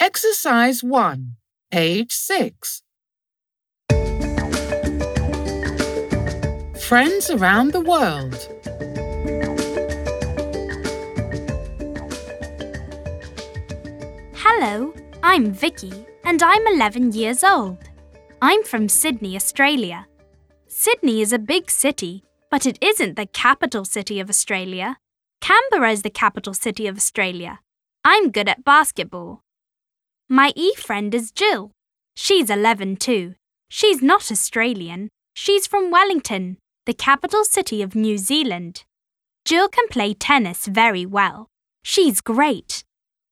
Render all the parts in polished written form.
Exercise 1, page 6. Friends around the world. Hello, I'm Vicky and I'm 11 years old. I'm from Sydney, Australia. Sydney is a big city, but it isn't the capital city of Australia. Canberra is the capital city of Australia. I'm good at basketball. My friend is Jill. She's 11 too. She's not Australian. She's from Wellington, the capital city of New Zealand. Jill can play tennis very well. She's great.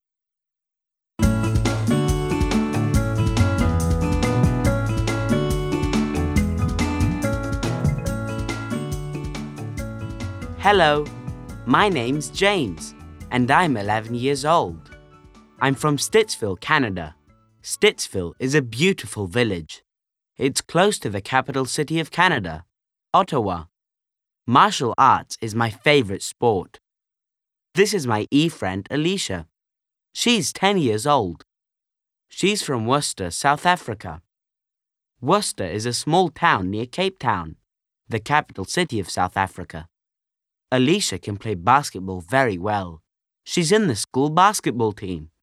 Hello, my name's James, and I'm 11 years old. I'm from Stittsville, Canada. Stittsville is a beautiful village. It's close to the capital city of Canada, Ottawa. Martial arts is my favorite sport. This is my friend Alicia. She's 10 years old. She's from Worcester, South Africa. Worcester is a small town near Cape Town, the capital city of South Africa. Alicia can play basketball very well. She's in the school basketball team.